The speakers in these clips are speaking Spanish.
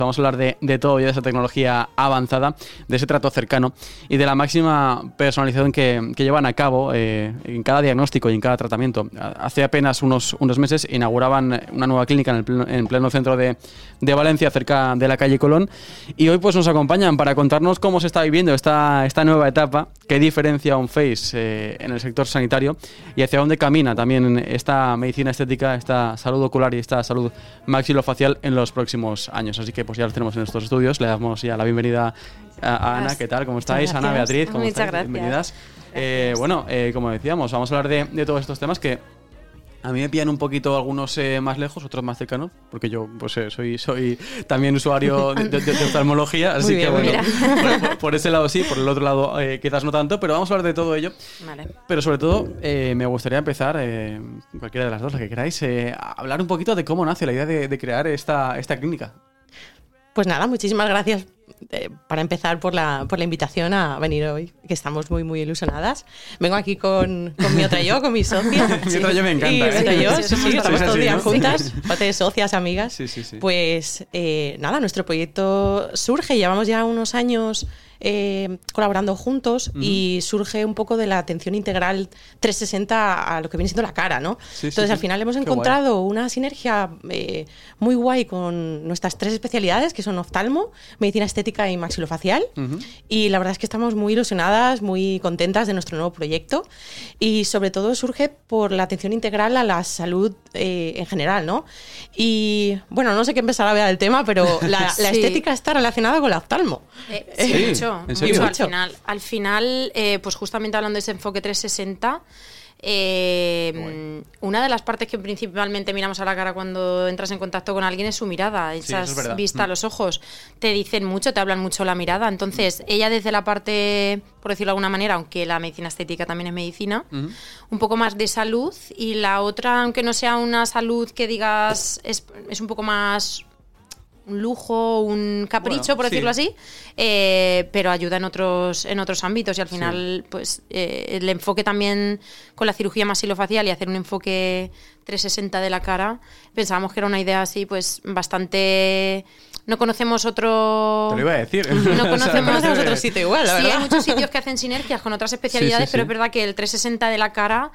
Vamos a hablar de todo ello, de esa tecnología avanzada, de ese trato cercano y de la máxima personalización que llevan a cabo en cada diagnóstico y en cada tratamiento. Hace apenas unos meses inauguraban una nueva clínica en pleno centro de Valencia, cerca de la calle Colón, y hoy pues nos acompañan para contarnos cómo se está viviendo esta nueva etapa, qué diferencia OnFace en el sector sanitario y hacia dónde camina también esta medicina estética, esta salud ocular y esta salud maxilofacial en los próximos años. Así que pues ya los tenemos en estos estudios. Le damos ya la bienvenida a Ana. ¿Qué tal? ¿Cómo estáis? Ana, Beatriz, ¿cómo estáis? Gracias. Bienvenidas. Como decíamos, vamos a hablar de todos estos temas que a mí me pillan un poquito algunos más lejos, otros más cercanos, porque yo pues soy también usuario de oftalmología, así que bueno, por ese lado sí, por el otro lado quizás no tanto, pero vamos a hablar de todo ello. Vale. Pero sobre todo me gustaría empezar, cualquiera de las dos, la que queráis, a hablar un poquito de cómo nace la idea de crear esta clínica. Pues nada, muchísimas gracias para empezar por la invitación a venir hoy, que estamos muy, muy ilusionadas. Vengo aquí con mi otra yo, con mi socia. Mi otra yo me encanta. Y mi otra yo, sí, estamos todos días ¿no? juntas, parte de socias, amigas. Sí. Pues nada, nuestro proyecto surge, llevamos ya unos años colaborando juntos y surge un poco de la atención integral 360 a lo que viene siendo la cara, ¿no? Entonces al final hemos encontrado una sinergia muy guay con nuestras tres especialidades, que son oftalmo, medicina estética y maxilofacial, y la verdad es que estamos muy ilusionadas, muy contentas de nuestro nuevo proyecto, y sobre todo surge por la atención integral a la salud en general, ¿no? Y bueno, no sé qué empezar a ver del tema, pero la estética está relacionada con la oftalmo. Sí, mucho. ¿En serio? Mucho al final, pues justamente hablando de ese enfoque 360, una de las partes que principalmente miramos a la cara cuando entras en contacto con alguien es su mirada. Esas vistas a los ojos te dicen mucho, te hablan mucho la mirada. Entonces, ella desde la parte, por decirlo de alguna manera, aunque la medicina estética también es medicina, un poco más de salud, y la otra, aunque no sea una salud que digas, es un poco más un lujo, un capricho, por decirlo así, pero ayuda en otros ámbitos, y al final pues el enfoque también con la cirugía maxilofacial y hacer un enfoque 360 de la cara, pensábamos que era una idea así pues bastante... No conocemos otro... Te lo iba a decir. No conocemos otro sitio igual, la verdad. Sí, hay muchos sitios que hacen sinergias con otras especialidades, pero es verdad que el 360 de la cara,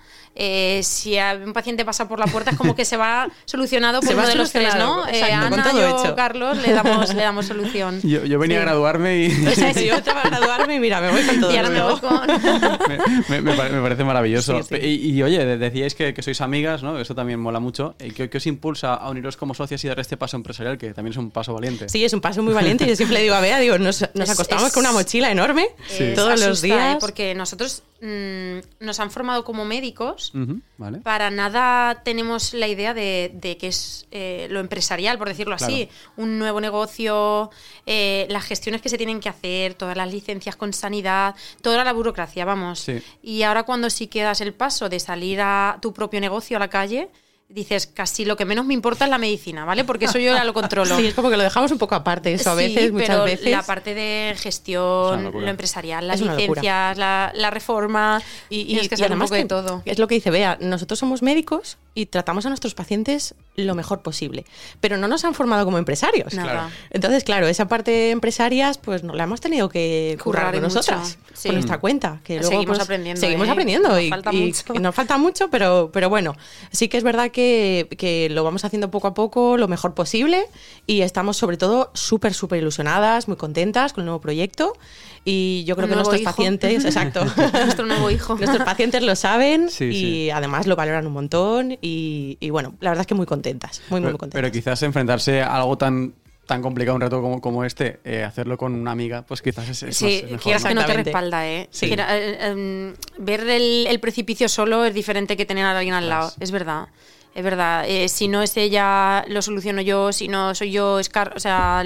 si un paciente pasa por la puerta, es como que se va solucionado por uno de los tres, ¿no? Exacto, Ana, yo, Carlos, le damos solución. Yo venía a graduarme y... Yo te voy a graduarme y mira, me voy con todo. Y ahora me voy con... me parece maravilloso. Sí. Y oye, decíais que sois amigas, ¿no? Eso también mola mucho. ¿Qué os impulsa a uniros como socias y dar este paso empresarial, que también es un paso valiente? Sí, es un paso muy valiente. Yo siempre le digo a Bea, nos acostamos con una mochila enorme todos los días. Porque nosotros nos han formado como médicos. Vale. Para nada tenemos la idea de que es lo empresarial, por decirlo así. Un nuevo negocio, las gestiones que se tienen que hacer, todas las licencias con sanidad, toda la burocracia, vamos. Sí. Y ahora cuando sí que das el paso de salir a tu propio negocio a la calle, dices, casi lo que menos me importa es la medicina, ¿vale? Porque eso yo ya lo controlo. Sí, es como que lo dejamos un poco aparte, eso a veces, muchas veces. La parte de gestión, lo empresarial, las licencias, la reforma, y es que saber además un poco de todo. Es lo que dice Bea, nosotros somos médicos y tratamos a nuestros pacientes lo mejor posible, pero no nos han formado como empresarios. Nada. Entonces, claro, esa parte empresarias, pues nos la hemos tenido que currar con nosotras, sí, con nuestra cuenta. Que luego, seguimos pues, aprendiendo. Seguimos aprendiendo Nos y falta mucho. nos falta mucho, pero bueno, sí que es verdad que lo vamos haciendo poco a poco, lo mejor posible, y estamos sobre todo súper ilusionadas, muy contentas con el nuevo proyecto, y yo creo que nuestros pacientes, exacto, nuestro nuevo hijo, nuestros pacientes lo saben y además lo valoran un montón, y bueno, la verdad es que muy contentas, muy contentas. Pero quizás enfrentarse a algo tan complicado, un reto como este, hacerlo con una amiga, pues quizás es mejor. Quieras que no te respalda, Sí. ver el precipicio solo es diferente que tener a alguien al lado, es verdad. Es verdad, si no es ella, lo soluciono yo, si no soy yo, o sea,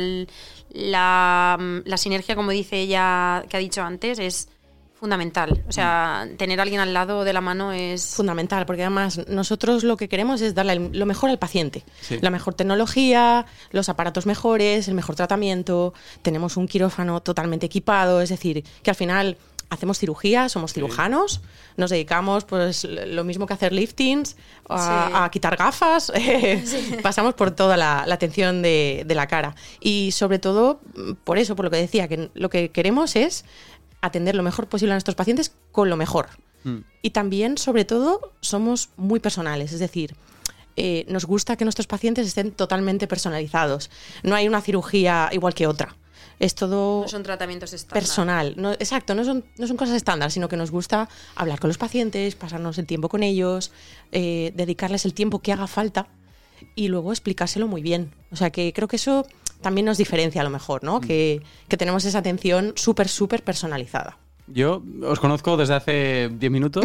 la sinergia, como dice ella, que ha dicho antes, es fundamental. O sea, tener a alguien al lado de la mano es... fundamental, porque además nosotros lo que queremos es darle lo mejor al paciente. La mejor tecnología, los aparatos mejores, el mejor tratamiento, tenemos un quirófano totalmente equipado, es decir, que al final... hacemos cirugía, somos cirujanos, nos dedicamos pues lo mismo que hacer liftings, a quitar gafas, pasamos por toda la atención de la cara. Y sobre todo, por eso, por lo que decía, que lo que queremos es atender lo mejor posible a nuestros pacientes con lo mejor. Y también, sobre todo, somos muy personales, es decir, nos gusta que nuestros pacientes estén totalmente personalizados. No hay una cirugía igual que otra. Es todo no son tratamientos estándar. Personal. No, exacto, no son cosas estándar, sino que nos gusta hablar con los pacientes, pasarnos el tiempo con ellos, dedicarles el tiempo que haga falta y luego explicárselo muy bien. O sea, que creo que eso también nos diferencia a lo mejor, ¿no? Que tenemos esa atención súper personalizada. Yo os conozco desde hace 10 minutos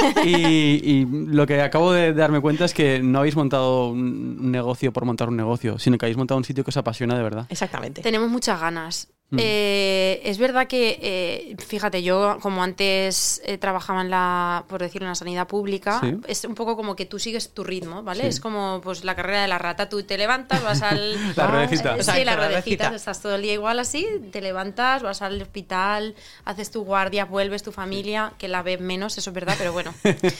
y lo que acabo de darme cuenta es que no habéis montado un negocio por montar un negocio, sino que habéis montado un sitio que os apasiona de verdad. Exactamente. Tenemos muchas ganas. Es verdad que, fíjate, yo como antes trabajaba por decirlo, en la sanidad pública, ¿sí? Es un poco como que tú sigues tu ritmo, ¿vale? Sí. Es como pues la carrera de la rata, tú te levantas, vas al... la ruedecita. Sí, la ruedecita, estás todo el día igual así, te levantas, vas al hospital, haces tu guardia, vuelves, tu familia, que la ves menos, eso es verdad, pero bueno.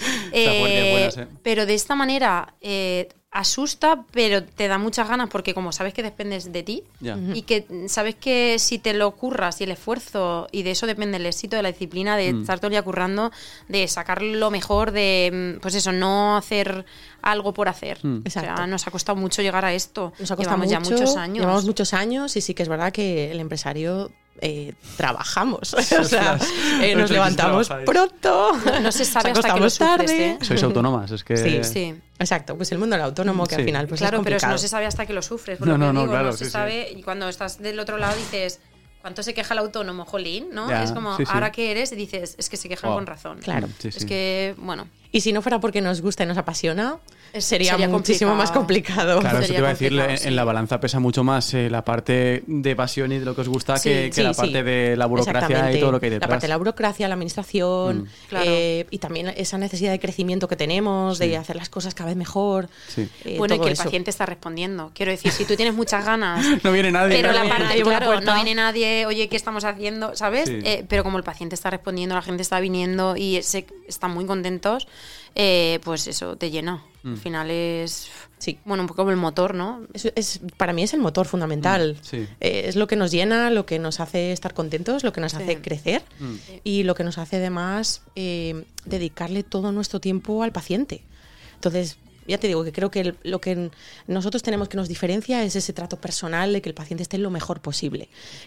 Pero de esta manera... asusta, pero te da muchas ganas porque como sabes que dependes de ti y que sabes que si te lo curras y el esfuerzo y de eso depende el éxito de la disciplina, de estar todo el día currando, de sacar lo mejor, de pues eso, no hacer algo por hacer. O sea, nos ha costado mucho llegar a esto. Nos ha costado mucho, ya muchos años. Llevamos muchos años y sí que es verdad que el empresario trabajamos, o sea, nos levantamos pronto, no se sabe hasta que lo sufres, ¿eh? Sois autónomas, es que... Sí. Exacto, pues el mundo del autónomo que al final pues claro, es complicado. Pero eso no se sabe hasta que lo sufres. No, claro, no se sabe, y cuando estás del otro lado dices... ¿Cuánto se queja el autónomo, jolín? ¿No? Ya, es como, ahora que eres, y dices, es que se quejan con razón. Claro. Es que, bueno... Y si no fuera porque nos gusta y nos apasiona, sería muchísimo más complicado. Claro, eso te iba a decir, en la balanza pesa mucho más la parte de pasión y de lo que os gusta que la parte de la burocracia y todo lo que hay detrás. La parte de la burocracia, la administración, claro. Y también esa necesidad de crecimiento que tenemos, de hacer las cosas cada vez mejor. Bueno, y que el paciente está respondiendo. Quiero decir, si tú tienes muchas ganas... no viene nadie. Pero la parte, claro, no viene nadie, oye, ¿qué estamos haciendo? ¿Sabes? Sí. Pero como el paciente está respondiendo, la gente está viniendo y están muy contentos, pues eso te llena. Al final es bueno, un poco como el motor, ¿no? Para mí es el motor fundamental. Es lo que nos llena, lo que nos hace estar contentos, lo que nos hace crecer y lo que nos hace además dedicarle todo nuestro tiempo al paciente. Entonces, ya te digo que creo que lo que nosotros tenemos que nos diferencia es ese trato personal de que el paciente esté lo mejor posible.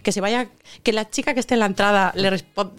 Que la chica que esté en la entrada le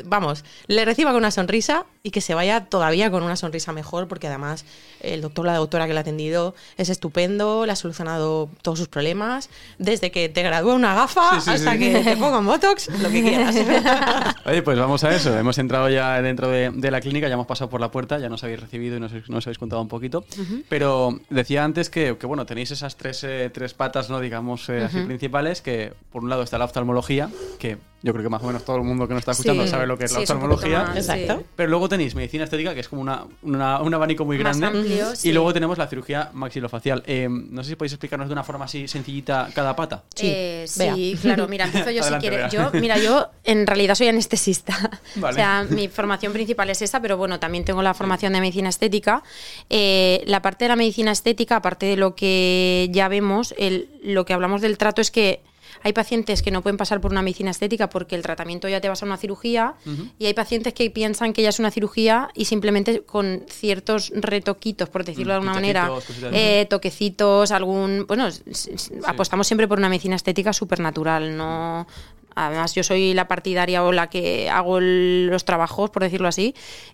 reciba con una sonrisa y que se vaya todavía con una sonrisa mejor, porque además el doctor o la doctora que le ha atendido es estupendo, le ha solucionado todos sus problemas, desde que te gradúa una gafa hasta que te ponga un botox, lo que quieras. Oye, pues vamos a eso. Hemos entrado ya dentro de la clínica, ya hemos pasado por la puerta, ya nos habéis recibido y nos habéis contado un poquito. Pero decía antes que bueno, tenéis esas tres patas, ¿no? Digamos, así principales, que por un lado está la oftalmología, que yo creo que más o menos todo el mundo que nos está escuchando sabe lo que es la oftalmología. Exacto. Pero luego tenéis medicina estética, que es como un abanico muy grande. Más amplio, y luego tenemos la cirugía maxilofacial. No sé si podéis explicarnos de una forma así sencillita cada pata. Sí, claro. Mira, empiezo yo si quieres. Yo en realidad soy anestesista. Vale. O sea, mi formación principal es esa, pero bueno, también tengo la formación de medicina estética. La parte de la medicina estética, aparte de lo que ya vemos, lo que hablamos del trato es que hay pacientes que no pueden pasar por una medicina estética porque el tratamiento ya te vas a una cirugía, y hay pacientes que piensan que ya es una cirugía y simplemente con ciertos retoquitos, por decirlo de alguna manera, toquecitos, apostamos siempre por una medicina estética súper natural, no... Además, yo soy la partidaria o la que hago los trabajos, por decirlo así,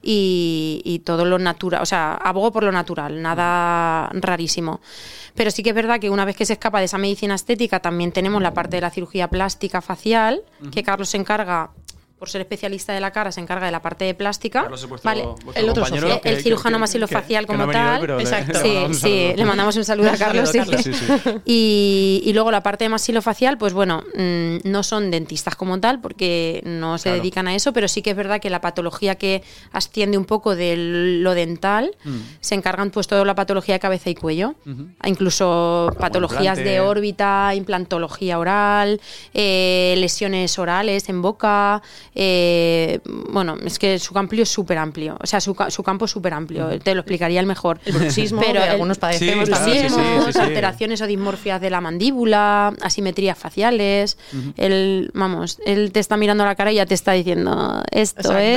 y todo lo natural, o sea, abogo por lo natural, nada rarísimo. Pero sí que es verdad que una vez que se escapa de esa medicina estética, también tenemos la parte de la cirugía plástica facial, que Carlos se encarga... Por ser especialista de la cara, se encarga de la parte de plástica. Vale. El otro socio, el cirujano maxilofacial como tal. Exacto. Sí, le mandamos un saludo a Carlos. Y luego la parte de maxilofacial, pues bueno, no son dentistas como tal, porque no se dedican a eso, pero sí que es verdad que la patología que asciende un poco de lo dental, se encargan pues toda la patología de cabeza y cuello, incluso patologías de órbita, implantología oral, lesiones orales en boca, bueno, es que su campo es súper amplio. O sea, su campo es súper amplio. Te lo explicaría él mejor. El bruxismo, pero algunos padecemos también. Alteraciones o dismorfias de la mandíbula, asimetrías faciales. Él te está mirando a la cara y ya te está diciendo esto y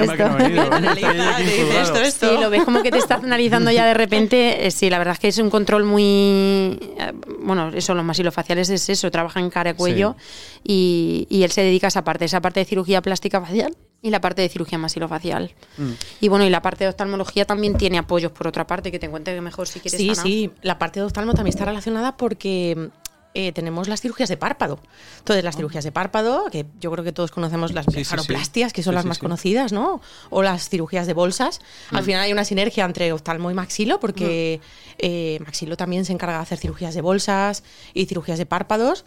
esto. Sí, lo ves como que te está analizando ya de repente. Sí, la verdad es que es un control muy... Bueno, eso, los maxilofaciales es eso, trabaja en cara y cuello y él se dedica a esa parte de cirugía plástica facial y la parte de cirugía maxilofacial. Y bueno, y la parte de oftalmología también tiene apoyos por otra parte, que te cuente mejor si quieres, Ana. Sí, la parte de oftalmo también está relacionada porque... tenemos las cirugías de párpado. Entonces, las cirugías de párpado, que yo creo que todos conocemos las blefaroplastias, que son las más conocidas, ¿no? O las cirugías de bolsas. Al final hay una sinergia entre oftalmo y maxilo, porque maxilo también se encarga de hacer cirugías de bolsas y cirugías de párpados.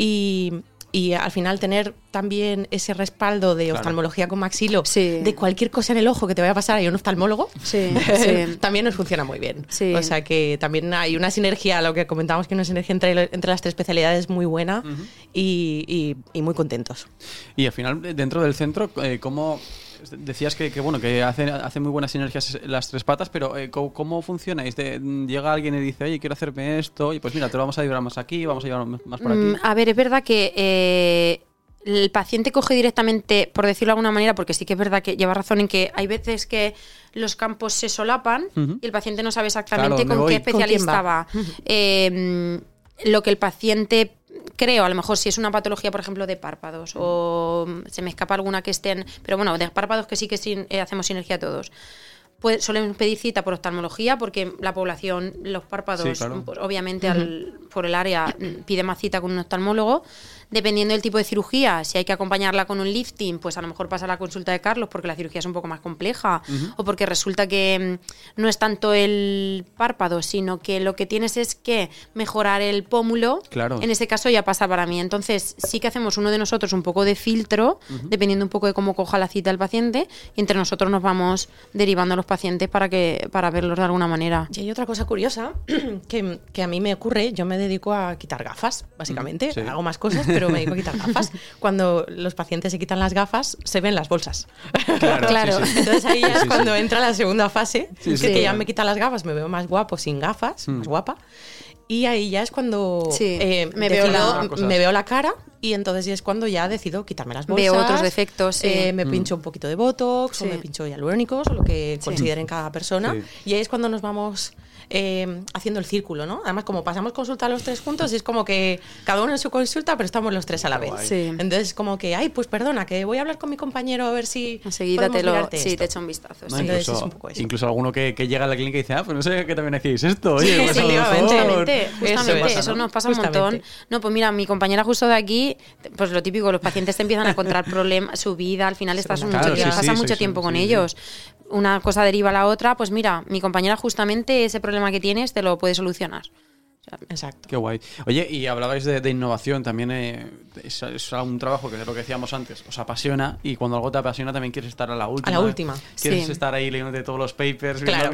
Y al final tener también ese respaldo de oftalmología con maxilo, de cualquier cosa en el ojo que te vaya a pasar, hay un oftalmólogo, también nos funciona muy bien. O sea que también hay una sinergia, lo que comentábamos, que una sinergia entre las tres especialidades muy buena y muy contentos. Y al final, dentro del centro, ¿cómo...? Decías que hace muy buenas sinergias las tres patas, pero ¿cómo funciona? Llega alguien y dice, oye, quiero hacerme esto, y pues mira, te lo vamos a llevar más aquí, vamos a llevar más por aquí. A ver, es verdad que el paciente coge directamente, por decirlo de alguna manera, porque sí que es verdad que lleva razón en que hay veces que los campos se solapan y el paciente no sabe exactamente con qué especialista va. Lo que el paciente... Creo, a lo mejor si es una patología, por ejemplo, de párpados o se me escapa alguna que estén... Pero bueno, de párpados que sí que hacemos sinergia todos. Pues solemos pedir cita por oftalmología porque la población, los párpados, pues, obviamente por el área pide más cita con un oftalmólogo. Dependiendo del tipo de cirugía, si hay que acompañarla con un lifting, pues a lo mejor pasa a la consulta de Carlos porque la cirugía es un poco más compleja o porque resulta que no es tanto el párpado, sino que lo que tienes es que mejorar el pómulo. Claro. En ese caso ya pasa para mí. Entonces sí que hacemos uno de nosotros un poco de filtro, dependiendo un poco de cómo coja la cita el paciente, y entre nosotros nos vamos derivando a los pacientes para verlos de alguna manera. Y hay otra cosa curiosa que a mí me ocurre. Yo me dedico a quitar gafas, básicamente. Hago más cosas, pero me dedico a quitar gafas. Cuando los pacientes se quitan las gafas, se ven las bolsas. Claro. Entonces ahí ya es cuando entra la segunda fase, que ya me quitan las gafas, me veo más guapo sin gafas, más guapa. Y ahí ya es cuando me veo la cara, y entonces ya es cuando ya decido quitarme las bolsas. Veo otros defectos. Me pincho un poquito de botox o me pincho hialurónicos o lo que consideren cada persona. Y ahí es cuando nos vamos haciendo el círculo, ¿no? Además, como pasamos consulta los tres juntos, es como que cada uno en su consulta, pero estamos los tres a la vez. Entonces, como que, pues perdona, que voy a hablar con mi compañero a ver si enseguida te echa un vistazo. No, entonces es un poco eso. Incluso alguno que llega a la clínica y dice, pues no sé que también hacéis esto. Oye, justamente, eso nos pasa un montón. No, pues mira, mi compañera justo de aquí, pues lo típico, los pacientes te empiezan a encontrar problemas, su vida, al final estás mucho tiempo con ellos. Una cosa deriva a la otra, pues mira, mi compañera justamente ese problema que tienes te lo puede solucionar. Exacto. Qué guay. Oye, y hablabais de innovación, también es un trabajo que es lo que decíamos antes, os apasiona, y cuando algo te apasiona también quieres estar a la última. Quieres estar ahí leyendo todos los papers, claro.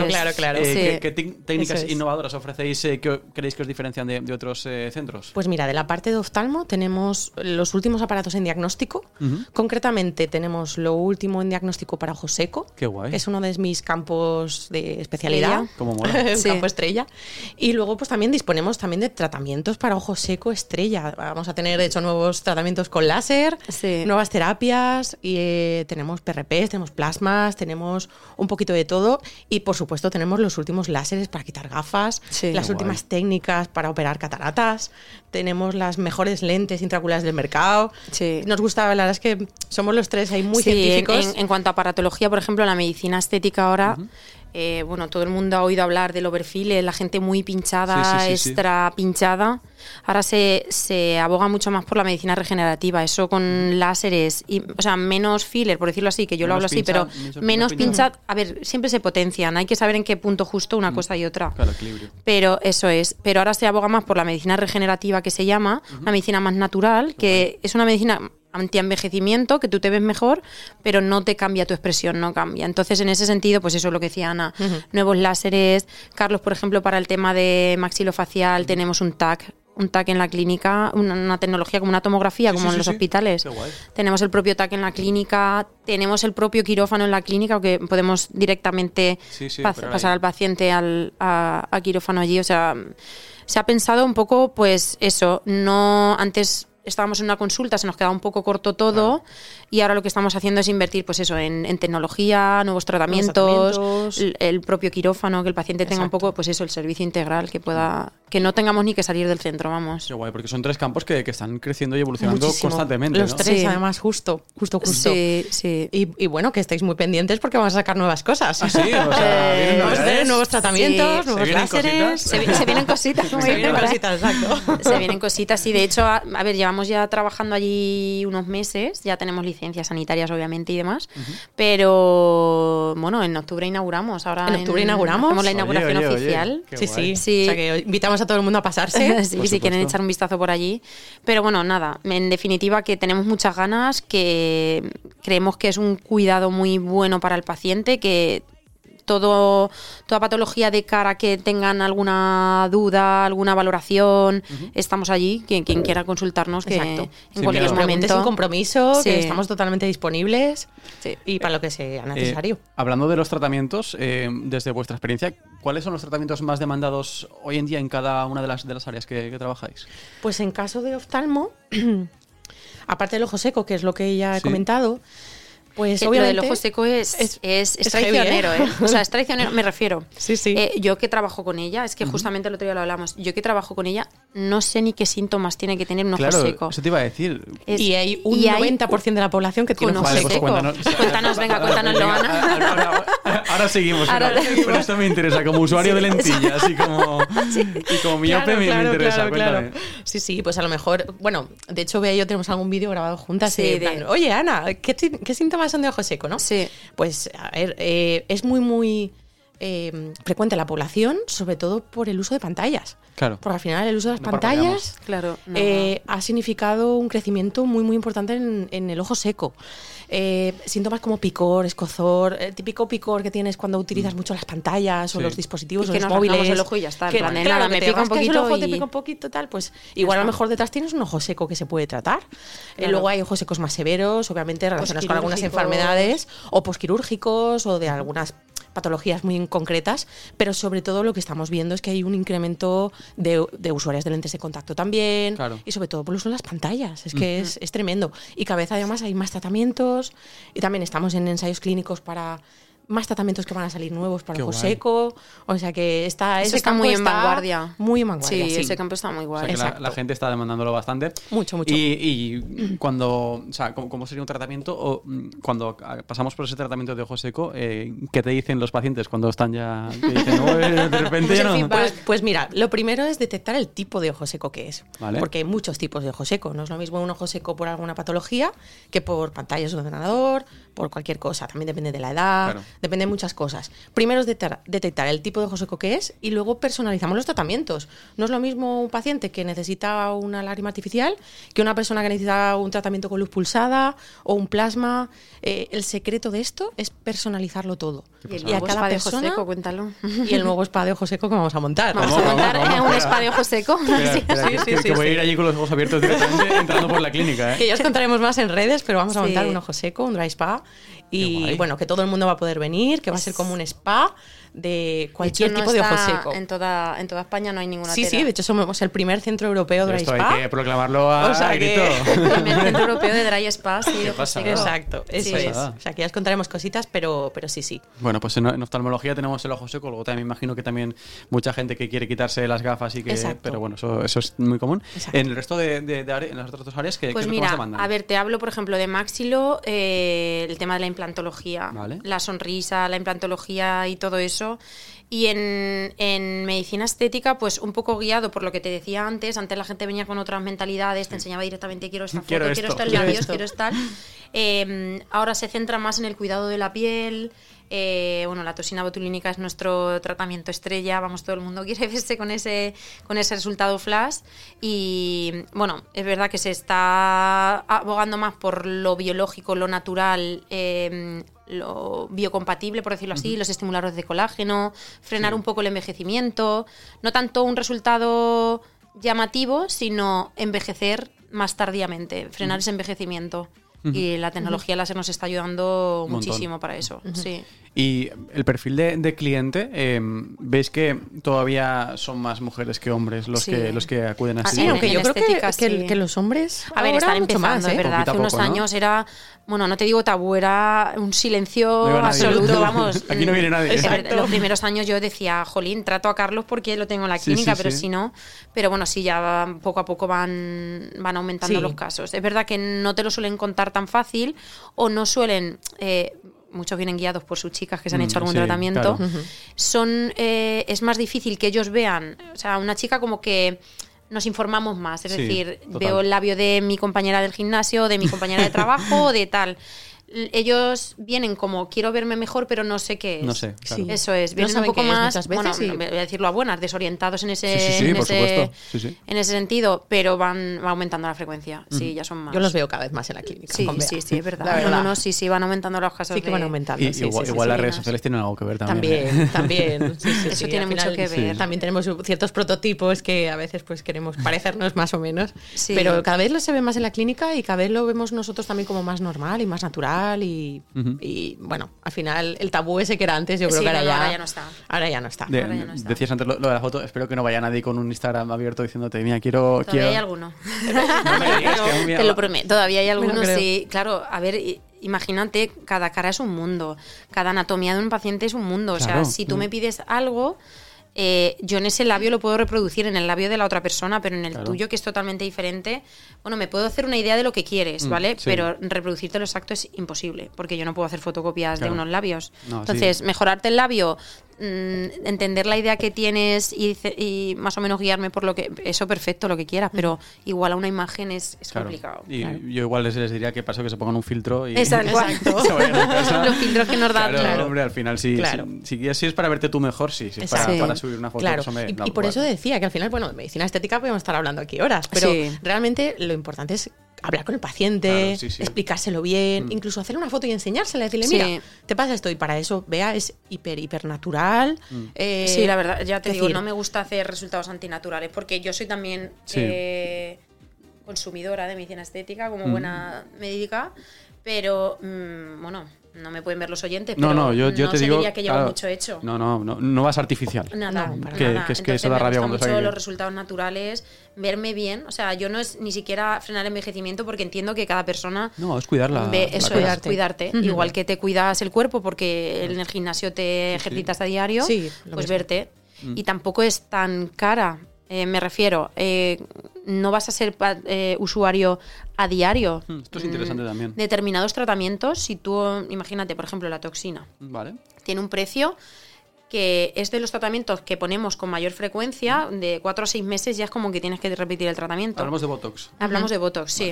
¿Qué técnicas innovadoras ofrecéis que creéis que os diferencian de otros centros? Pues mira, de la parte de oftalmo tenemos los últimos aparatos en diagnóstico. Concretamente tenemos lo último en diagnóstico para ojo seco. Qué guay. Que es uno de mis campos de especialidad. Como mola. Un campo estrella. Y luego pues también disponemos también de tratamientos para ojo seco estrella. Vamos a tener, de hecho, nuevos tratamientos con láser, nuevas terapias, y tenemos PRPs, tenemos plasmas, tenemos un poquito de todo, y por supuesto tenemos los últimos láseres para quitar gafas, las últimas técnicas para operar cataratas, tenemos las mejores lentes intraoculares del mercado. Nos gusta, la verdad es que somos los tres ahí muy científicos. En cuanto a aparatología, por ejemplo, la medicina estética ahora... todo el mundo ha oído hablar del overfile, la gente muy pinchada, extra pinchada. Ahora se aboga mucho más por la medicina regenerativa, eso con láseres, o sea, menos filler, por decirlo así, que yo lo hablo así, pero menos pinchada. A ver, siempre se potencian, hay que saber en qué punto justo una cosa y otra. Claro, equilibrio. Pero eso es. Pero ahora se aboga más por la medicina regenerativa, que se llama, una medicina más natural, que es una medicina anti-envejecimiento, que tú te ves mejor, pero no te cambia tu expresión, no cambia. Entonces, en ese sentido, pues eso es lo que decía Ana. Nuevos láseres. Carlos, por ejemplo, para el tema de maxilofacial tenemos un TAC un TAC en la clínica, una tecnología como una tomografía, como en los hospitales. Qué guay. Tenemos el propio TAC en la clínica, tenemos el propio quirófano en la clínica, que podemos directamente pasar al paciente a quirófano allí. O sea, se ha pensado un poco, pues eso, no antes... Estábamos en una consulta, se nos quedaba un poco corto todo, y ahora lo que estamos haciendo es invertir, pues eso, en tecnología, nuevos tratamientos, el propio quirófano, que el paciente tenga un poco, pues eso, el servicio integral, que no tengamos ni que salir del centro, vamos. Qué guay, porque son 3 campos que están creciendo y evolucionando constantemente, Los ¿no? 3, además, justo. Sí. Y bueno, que estéis muy pendientes porque vamos a sacar nuevas cosas. Sí, o sea, vamos a tener nuevos tratamientos, nuevos láseres. Se vienen cositas, como se vienen cositas, exacto. Se vienen cositas, sí. De hecho, a ver, llevamos ya trabajando allí unos meses, ya tenemos licencias sanitarias obviamente y demás, pero bueno, en octubre inauguramos. Ahora en octubre inauguramos. Hacemos la inauguración oficial. Qué guay. Sí. O sea que invitamos a todo el mundo a pasarse. Sí, si quieren echar un vistazo por allí. Pero bueno, nada, en definitiva que tenemos muchas ganas, que creemos que es un cuidado muy bueno para el paciente, que toda patología de cara que tengan alguna duda, alguna valoración, estamos allí, quien quiera consultarnos, que en cualquier momento. Sin compromiso, que estamos totalmente disponibles y para lo que sea necesario. Hablando de los tratamientos, desde vuestra experiencia, ¿cuáles son los tratamientos más demandados hoy en día en cada una de las áreas que trabajáis? Pues en caso de oftalmo, aparte del ojo seco, que es lo que ya he comentado, pues obviamente lo del ojo seco es traicionero, heavy, ¿eh? O sea, es traicionero, me refiero. Sí. Yo que trabajo con ella, es que justamente el otro día lo hablamos, yo que trabajo con ella, no sé ni qué síntomas tiene que tener un ojo seco. Eso te iba a decir. Y hay un 90% de la población que tiene un ojo seco. Pues cuéntanos, Ana. Ahora seguimos. Pero esto me interesa, como usuario de lentillas y como miope me interesa. Claro. Sí, pues a lo mejor, bueno, de hecho Bea y yo tenemos algún vídeo grabado juntas oye, Ana, ¿qué síntomas son de ojo seco, no? Sí. Pues, a ver, es muy frecuente en la población, sobre todo por el uso de pantallas. Claro. Porque al final el uso de las pantallas ha significado un crecimiento muy, muy importante en el ojo seco. Síntomas como picor, escozor, típico picor que tienes cuando utilizas mucho las pantallas o los dispositivos o los móviles. El ojo y ya está. Que, nada, me pica un poquito te pica un poquito, tal, pues igual a lo mejor detrás tienes un ojo seco que se puede tratar. Luego hay ojos secos más severos, obviamente relacionados con algunas enfermedades o posquirúrgicos o de algunas patologías muy concretas, pero sobre todo lo que estamos viendo es que hay un incremento de usuarias de lentes de contacto también, y sobre todo por el uso de las pantallas, es que es tremendo. Y cada vez además hay más tratamientos y también estamos en ensayos clínicos para más tratamientos que van a salir nuevos para el ojo seco, o sea que ese campo muy en vanguardia. Muy en vanguardia, sí, ese campo está muy guay. O sea que la gente está demandándolo bastante. Mucho. Y cuando, o sea, ¿cómo sería un tratamiento? O cuando pasamos por ese tratamiento de ojo seco, ¿qué te dicen los pacientes cuando están ya, que dicen, de repente ya no? Pues mira, lo primero es detectar el tipo de ojo seco que es, ¿vale? Porque hay muchos tipos de ojo seco, no es lo mismo un ojo seco por alguna patología que por pantallas de ordenador, por cualquier cosa, también depende de la edad, depende de muchas cosas. Primero es detectar el tipo de ojo seco que es y luego personalizamos los tratamientos. No es lo mismo un paciente que necesita una lágrima artificial que una persona que necesita un tratamiento con luz pulsada o un plasma. El secreto de esto es personalizarlo todo. Y a cada persona, de ojo seco, cuéntalo. Y el nuevo spa de ojo seco que vamos a montar. Vamos a montar un spa de ojo seco. Sí, voy a ir allí con los ojos abiertos directamente entrando por la clínica. Que ya os contaremos más en redes, pero vamos a montar un ojo seco, un dry spa. Y bueno, que todo el mundo va a poder venir, que va a ser como un spa de cualquier tipo de ojo seco. En toda España no hay ninguna tela. Sí, de hecho somos el primer centro europeo de dry spa. Hay que proclamarlo a grito. El primer centro europeo de dry spa, sí. Exacto, eso es. O sea, que ya os contaremos cositas, pero sí. Bueno, pues en oftalmología tenemos el ojo seco, luego también me imagino que también mucha gente que quiere quitarse las gafas y que... Pero bueno, eso es muy común. Exacto. En el resto de áreas, en las otras dos áreas, ¿qué es lo que más demandan? A ver, te hablo, por ejemplo, de maxilo, el tema de la implantología, ¿vale? La sonrisa, la implantología y todo eso. Y en medicina estética, pues un poco guiado por lo que te decía antes la gente venía con otras mentalidades, te enseñaba directamente quiero esta foto, quiero estos labios, quiero estar. Ahora se centra más en el cuidado de la piel. La toxina botulínica es nuestro tratamiento estrella, vamos, todo el mundo quiere verse con ese resultado flash y bueno, es verdad que se está abogando más por lo biológico, lo natural, lo biocompatible, por decirlo así, los estimuladores de colágeno, frenar un poco el envejecimiento, no tanto un resultado llamativo, sino envejecer más tardíamente, frenar ese envejecimiento. Y la tecnología láser nos está ayudando muchísimo para eso. Sí. Y el perfil de cliente, ¿veis que todavía son más mujeres que hombres los que acuden a este? Sí, aunque yo creo que los hombres están empezando, más, es verdad. Hace unos años era, bueno, no te digo tabú, era un silencio absoluto, vamos. Aquí no viene nadie. Los primeros años yo decía, jolín, trato a Carlos porque lo tengo en la clínica, pero si no, pero bueno, sí, ya poco a poco van aumentando los casos. Es verdad que no te lo suelen contar tan fácil o no suelen... muchos vienen guiados por sus chicas que se han hecho algún tratamiento. Claro. Es más difícil que ellos vean, o sea, una chica como que nos informamos más, es decir, veo el labio de mi compañera del gimnasio, de mi compañera de trabajo o de tal. Ellos vienen como quiero verme mejor, pero no sé qué es. No sé, claro. Eso es, vienen un poco más, veces, bueno, voy a decirlo a buenas, desorientados en ese en ese sentido, pero va aumentando la frecuencia. Sí, ya son más. Yo los veo cada vez más en la clínica. Sí, es verdad. No, sí, van aumentando los casos. Sí que van aumentando. Igual las redes sociales tienen algo que ver también. También. Eso tiene mucho que ver. También tenemos ciertos prototipos que a veces pues queremos parecernos más o menos, pero cada vez se ve más en la clínica y cada vez lo vemos nosotros también como más normal y más natural. Y bueno, al final el tabú ese que era antes, yo creo que ahora ya no está. Ahora ya no está. Decías antes lo de la foto, espero que no vaya nadie con un Instagram abierto diciéndote, mira, quiero... Todavía hay alguno. Te lo prometo, todavía hay algunos, sí. Claro, a ver... Imagínate, cada cara es un mundo, cada anatomía de un paciente es un mundo. O sea, si tú me pides algo... yo en ese labio lo puedo reproducir en el labio de la otra persona, pero en el tuyo, que es totalmente diferente, bueno, me puedo hacer una idea de lo que quieres, ¿vale? Sí. Pero reproducirte lo exacto es imposible, porque yo no puedo hacer fotocopias de unos labios. Entonces, mejorarte el labio, entender la idea que tienes y más o menos guiarme por lo que... Eso perfecto, lo que quieras, pero igual a una imagen es complicado. Y yo igual les diría que pasó que se pongan un filtro y... Exacto. Los filtros que nos dan. Claro, hombre, al final si es para verte tú mejor, si es para subir una foto. Claro. Y por eso decía que al final, bueno, de medicina estética podemos estar hablando aquí horas, pero realmente lo importante es hablar con el paciente, explicárselo bien, incluso hacer una foto y enseñársela, decirle, mira, te pasa esto, y para eso, Bea, es hiper natural. Sí, la verdad, ya te digo, no me gusta hacer resultados antinaturales, porque yo soy también consumidora de medicina estética, como buena médica, pero, bueno... No me pueden ver los oyentes, pero yo te digo, diría que llevo mucho hecho. No vas artificial. Nada. Que es que eso da rabia cuando sale. Los resultados naturales, verme bien. O sea, yo no es ni siquiera frenar el envejecimiento porque entiendo que cada persona... No, es cuidarla. Eso es, cuidarte. Igual que te cuidas el cuerpo porque en el gimnasio te ejercitas a diario, pues verte. Y tampoco es tan cara. Me refiero, no vas a ser usuario a diario. Esto es interesante también. Determinados tratamientos, si tú, imagínate, por ejemplo, la toxina. Vale. Tiene un precio que es de los tratamientos que ponemos con mayor frecuencia, de 4 a 6 meses ya es como que tienes que repetir el tratamiento. Hablamos de Botox. Hablamos de Botox, sí.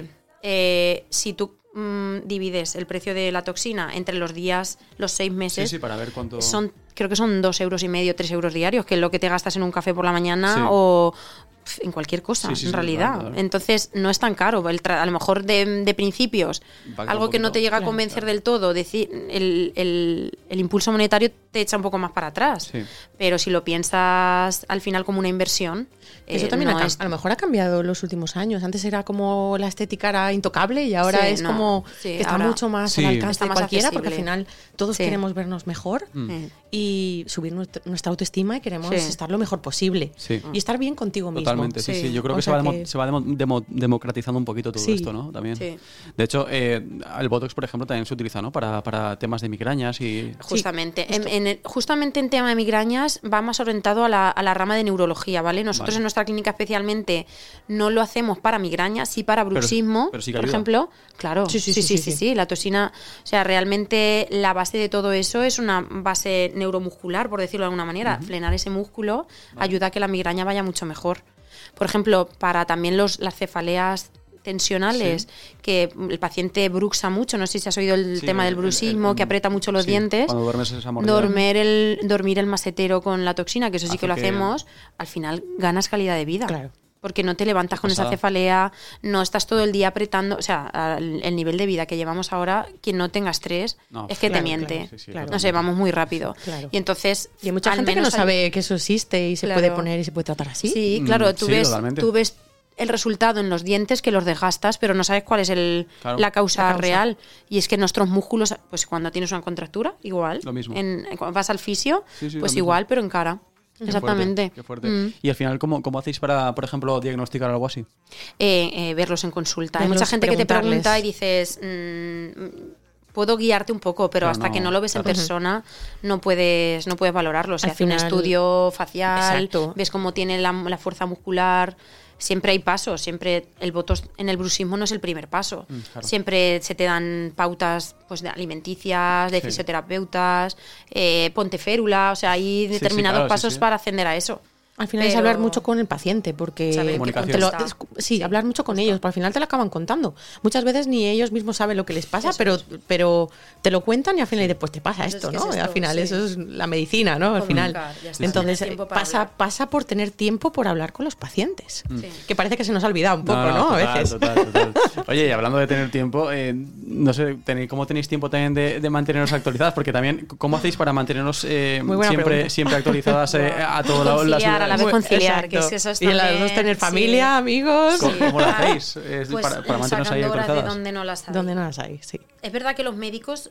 Si tú divides el precio de la toxina entre los días, los 6 meses, para ver cuánto... creo que son 2,5 €, 3 € diarios, que es lo que te gastas en un café por la mañana o en cualquier cosa, en realidad. Claro. Entonces, no es tan caro. A lo mejor de principios, algo que no te llega a convencer del todo, decir, el impulso monetario te echa un poco más para atrás. Sí. Pero si lo piensas al final como una inversión... Eso también a lo mejor ha cambiado en los últimos años. Antes era como la estética era intocable y ahora es como que está mucho más al alcance de cualquiera, porque al final todos queremos vernos mejor y subir nuestra autoestima y queremos estar lo mejor posible y estar bien contigo mismo. Totalmente, sí. Yo creo que se va democratizando un poquito todo esto, ¿no? También. Sí. De hecho, el Botox, por ejemplo, también se utiliza, ¿no? Para temas de migrañas y... Justamente. Justamente en tema de migrañas va más orientado a la rama de neurología, ¿vale? Nosotros en nuestra clínica especialmente no lo hacemos para migrañas, sí para bruxismo, pero sí por ejemplo. Claro, sí. La toxina, o sea, realmente la base de todo eso es una base neuromuscular, por decirlo de alguna manera. Frenar ese músculo ayuda a que la migraña vaya mucho mejor. Por ejemplo, para también las cefaleas tensionales, que el paciente bruxa mucho, no sé si has oído el tema del bruxismo, que aprieta mucho los dientes. Cuando duermes esa mordida. Dormir el masetero con la toxina, que eso sí que lo hacemos, al final ganas calidad de vida. Claro. porque no te levantas con esa cefalea, no estás todo el día apretando. O sea, el nivel de vida que llevamos ahora, quien no tenga estrés, es que te miente. No sé, vamos muy rápido. Y entonces... Y hay mucha gente que no sabe que eso existe y se puede poner y se puede tratar así. Sí, claro, tú ves el resultado en los dientes que los desgastas, pero no sabes cuál es la causa real. Y es que nuestros músculos, pues cuando tienes una contractura, igual. Lo mismo. Cuando vas al fisio, pues igual, pero en cara. Exactamente. Qué fuerte. Y al final, ¿cómo hacéis para, por ejemplo, diagnosticar algo así? Verlos en consulta. Hay mucha gente que te pregunta y dices... puedo guiarte un poco, pero hasta que no lo ves en persona no puedes valorarlo. Se hace un estudio facial, ves cómo tiene la fuerza muscular. Siempre hay pasos, siempre el botox en el bruxismo no es el primer paso. Siempre se te dan pautas pues de alimenticias, de fisioterapeutas, ponte férula, o sea, hay determinados pasos para ascender a eso. Al final es hablar mucho con el paciente, porque hablar mucho con ellos, porque al final te lo acaban contando. Muchas veces ni ellos mismos saben lo que les pasa, pero te lo cuentan y al final pues te pasa esto, ¿no? Al final eso es la medicina, ¿no? Al final. Entonces pasa por tener tiempo por hablar con los pacientes, que parece que se nos ha olvidado un poco, ¿no? A veces. Total. Oye, y hablando de tener tiempo, no sé, ¿cómo tenéis tiempo también de manteneros actualizadas? Porque también, ¿cómo hacéis para mantenernos siempre actualizadas a todo lado? A la vez conciliar, que es que eso es también, y a las dos tener familia, amigos. ¿Cómo lo hacéis? Pues para mantenernos ahí actualizadas. De donde no las hay. Donde no las hay, sí. Es verdad que los médicos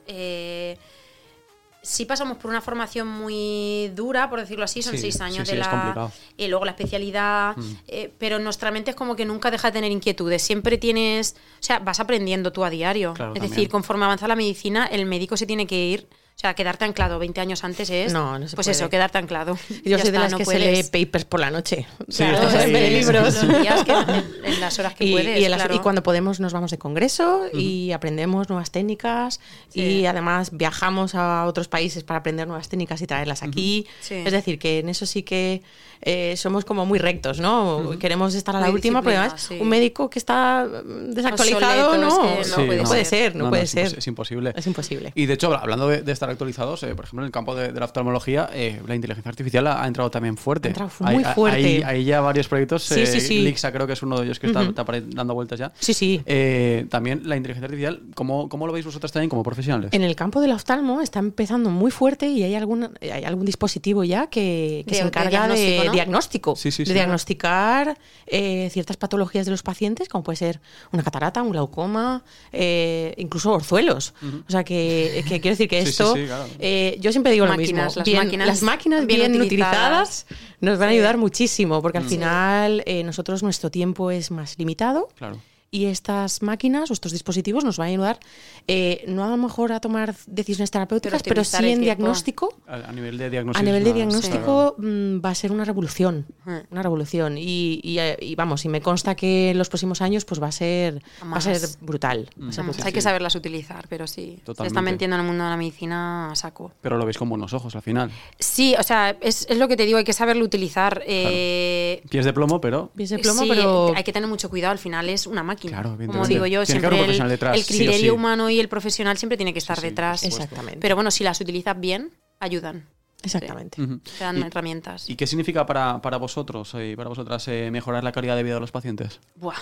sí pasamos por una formación muy dura, por decirlo así, son 6 años es complicado. Y luego la especialidad, pero nuestra mente es como que nunca deja de tener inquietudes, siempre tienes, o sea, vas aprendiendo tú a diario. Claro, decir, conforme avanza la medicina, el médico se tiene que ir. O sea, quedarte anclado 20 años antes es... No se pues puede. Eso, quedarte anclado. Yo soy de las que se lee papers por la noche. Claro, en vez de libros. Los días en las horas que puedes, y cuando podemos nos vamos de congreso y aprendemos nuevas técnicas y además viajamos a otros países para aprender nuevas técnicas y traerlas aquí. Es decir, que en eso sí que somos como muy rectos, ¿no? Queremos estar a la última, pero además un médico que está desactualizado, obsoleto, no puede ser. Es imposible. Es imposible. Y de hecho, hablando de estar actualizados, por ejemplo, en el campo de la oftalmología, la inteligencia artificial ha entrado también fuerte. Ha entrado muy fuerte. Hay ya varios proyectos. Sí. Lixa creo que es uno de ellos que está dando vueltas ya. Sí. También la inteligencia artificial, ¿cómo lo veis vosotros también como profesionales? En el campo del oftalmo está empezando muy fuerte y hay algún dispositivo ya que se encarga de diagnóstico. De diagnosticar ciertas patologías de los pacientes, como puede ser una catarata, un glaucoma, incluso orzuelos. O sea, que quiero decir que esto... Claro. Yo siempre digo lo mismo. Las máquinas bien utilizadas nos van a ayudar muchísimo, porque al final nosotros nuestro tiempo es más limitado. Claro. Y estas máquinas o estos dispositivos nos van a ayudar no a lo mejor a tomar decisiones terapéuticas, pero sí en diagnóstico. A nivel de diagnóstico. A nivel de diagnóstico va a ser una revolución. Una revolución. Y vamos, y me consta que en los próximos años pues va a ser brutal. Hay que saberlas utilizar, pero sí. Totalmente. Se está metiendo en el mundo de la medicina a saco. Pero lo veis con buenos ojos al final. Sí, o sea, es lo que te digo, hay que saberlo utilizar. Pies de plomo, pero... pero hay que tener mucho cuidado, al final es una máquina. Claro, como digo yo, siempre el criterio humano y el profesional siempre tiene que estar detrás. Exactamente. Pero bueno, si las utilizas bien, ayudan. Exactamente. Te dan herramientas. ¿Y qué significa para vosotros y para vosotras mejorar la calidad de vida de los pacientes?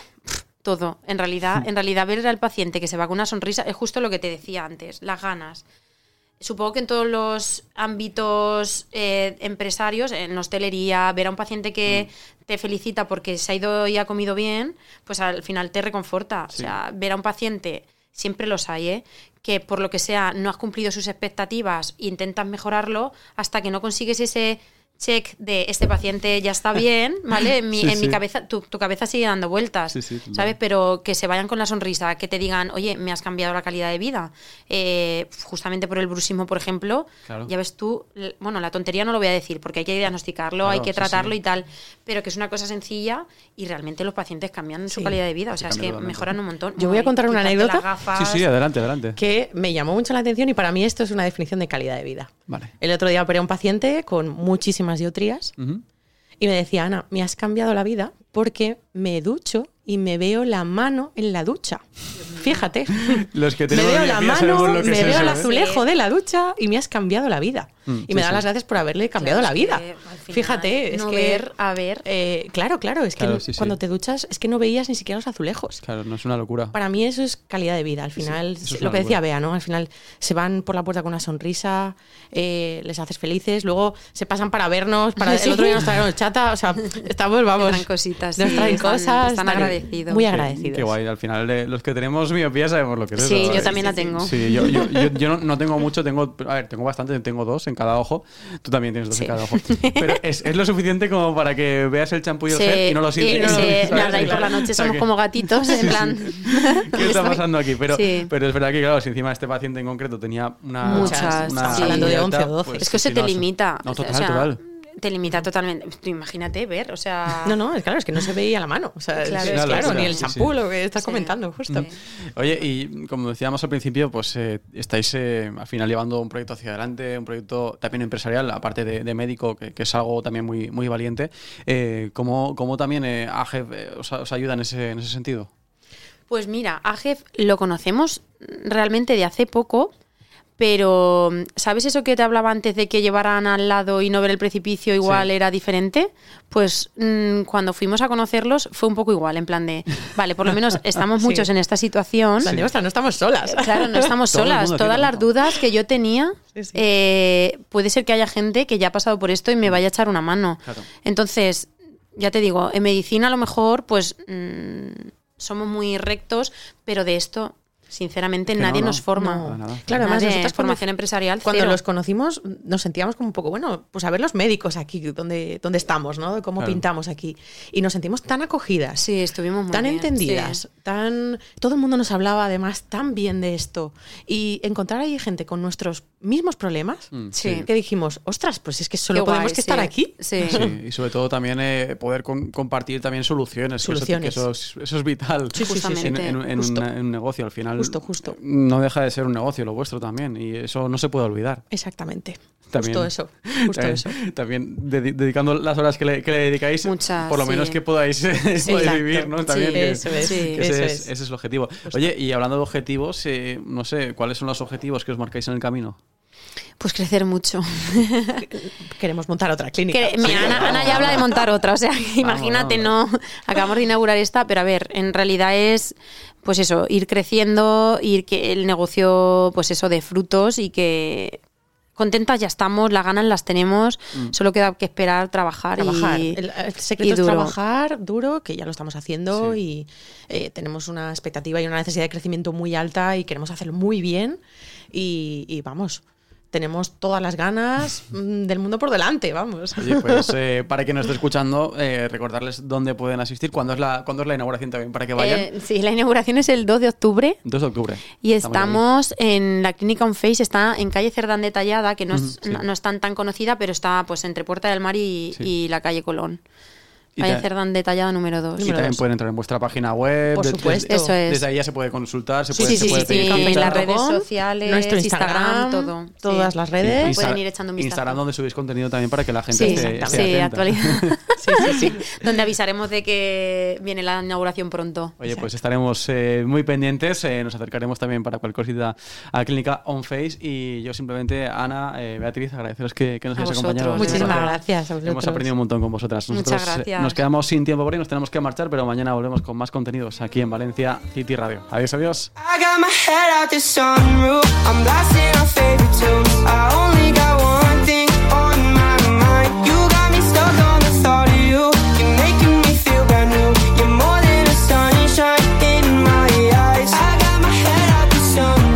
Todo. En realidad ver al paciente que se va con una sonrisa es justo lo que te decía antes, las ganas. Supongo que en todos los ámbitos empresarios, en hostelería, ver a un paciente que te felicita porque se ha ido y ha comido bien, pues al final te reconforta. Sí. O sea, ver a un paciente, siempre los hay, que por lo que sea no has cumplido sus expectativas e intentas mejorarlo hasta que no consigues ese check de este paciente ya está bien, ¿vale? En mi cabeza, tu cabeza sigue dando vueltas, ¿sabes? Pero que se vayan con la sonrisa, que te digan, oye, me has cambiado la calidad de vida. Justamente por el bruxismo, por ejemplo, ya ves tú, bueno, la tontería no lo voy a decir porque hay que diagnosticarlo, hay que tratarlo y tal, pero que es una cosa sencilla y realmente los pacientes cambian su calidad de vida, o sea, es que mejoran un montón. Yo voy a contar una anécdota. Sí, adelante. Que me llamó mucho la atención y para mí esto es una definición de calidad de vida. Vale. El otro día operé a un paciente con muchísimas dioptrías y me decía, Ana, me has cambiado la vida porque me ducho y me veo la mano en la ducha. Fíjate. Los que me veo la mano, me veo el azulejo de la ducha y me has cambiado la vida. y me da las gracias por haberle cambiado la vida. Fíjate, es que claro, es que cuando te duchas es que no veías ni siquiera los azulejos. Claro, no es una locura. Para mí eso es calidad de vida. Al final, lo que decía Bea, ¿no? Al final se van por la puerta con una sonrisa, les haces felices, luego se pasan para vernos, el otro día nos trajeron chata, o sea, estamos, vamos. Nos traen cositas. Nos traen cosas. Están agradecidos. Muy agradecidos. Qué guay, al final los que tenemos miopía sabemos lo que es eso. Sí, yo también la tengo. Sí, yo no tengo mucho, tengo bastante, tengo 2 en cada ojo. Tú también tienes 2 en cada ojo. Pero es lo suficiente como para que veas el champú y el gel y no lo sientes. Nada, y por la noche somos como gatitos, en plan... ¿Qué está pasando aquí? Pero es verdad que, claro, si encima este paciente en concreto tenía muchas, hablando de 11 o 12. Pues es que se te limita. No, total. Te limita totalmente. Tú imagínate ver, o sea... No, es claro, es que no se veía la mano. O sea, claro, ni el champú, lo que estás comentando, justo. Sí. Oye, y como decíamos al principio, pues estáis al final llevando un proyecto hacia adelante, un proyecto también empresarial, aparte de médico, que es algo también muy, muy valiente. ¿Cómo también AGEF os ayuda en ese sentido? Pues mira, AGEF lo conocemos realmente de hace poco. Pero, ¿sabes eso que te hablaba antes de que llevaran al lado y no ver el precipicio igual era diferente? Pues cuando fuimos a conocerlos fue un poco igual, en plan de, vale, por lo menos estamos muchos en esta situación. No estamos solas. Claro, no estamos solas. Todas las dudas que yo tenía, puede ser que haya gente que ya ha pasado por esto y me vaya a echar una mano. Claro. Entonces, ya te digo, en medicina a lo mejor pues somos muy rectos, pero de esto... Sinceramente, nadie nos forma. Claro, además nosotros formación empresarial cuando los conocimos nos sentíamos como un poco, bueno, pues a ver los médicos aquí, donde estamos, ¿no? De cómo pintamos aquí. Y nos sentimos tan acogidas. Sí, estuvimos muy tan bien, entendidas, todo el mundo nos hablaba además tan bien de esto. Y encontrar ahí gente con nuestros mismos problemas, que dijimos, ostras, pues es que solo podemos estar aquí. Sí, y sobre todo también poder compartir también soluciones. Que eso es vital en un negocio al final. Justo. No deja de ser un negocio lo vuestro también y eso no se puede olvidar. Exactamente. También, justo eso. También dedicando las horas que le dedicáis, muchas, por lo menos que podáis vivir, ¿no? También eso es. Ese es el objetivo. Justo. Oye, y hablando de objetivos, no sé, ¿cuáles son los objetivos que os marcáis en el camino? Pues crecer mucho. Queremos montar otra clínica. Mira, Ana ya habla de montar otra, o sea, imagínate, no. Acabamos de inaugurar esta, pero a ver, en realidad es, pues eso, ir creciendo, ir que el negocio, pues eso, de frutos y que contentas ya estamos, las ganas las tenemos, solo queda que esperar, trabajar. El secreto es trabajar duro, que ya lo estamos haciendo y tenemos una expectativa y una necesidad de crecimiento muy alta y queremos hacerlo muy bien y vamos... Tenemos todas las ganas del mundo por delante, vamos. Oye, pues para quien nos esté escuchando, recordarles dónde pueden asistir, cuándo es la inauguración también, para que vayan. Sí, la inauguración es el 2 de octubre. 2 de octubre. Y estamos en la clínica On Face, está en calle Cerdán de Tallada, que no es tan conocida, pero está pues entre Puerta del Mar y la calle Colón. Calle Cerdán de Tallada número 2. Y también pueden entrar en vuestra página web. Por supuesto. Eso es. Desde ahí ya se puede consultar, se puede pedir. Las redes sociales, nuestro Instagram, todo. Todas las redes. Pueden ir echando un vistazo. Instagram donde subís contenido también para que la gente esté atenta. Actualidad. Sí. Donde avisaremos de que viene la inauguración pronto. Oye, pues estaremos muy pendientes. Nos acercaremos también para cualquier cosita a la clínica On Face. Y yo simplemente, Ana, Beatriz, agradeceros que nos hayáis acompañado. Muchísimas gracias a vosotros. Hemos aprendido un montón con vosotras. Muchas gracias. Nos quedamos sin tiempo por ahí, nos tenemos que marchar, pero mañana volvemos con más contenidos aquí en Valencia City Radio. Adiós.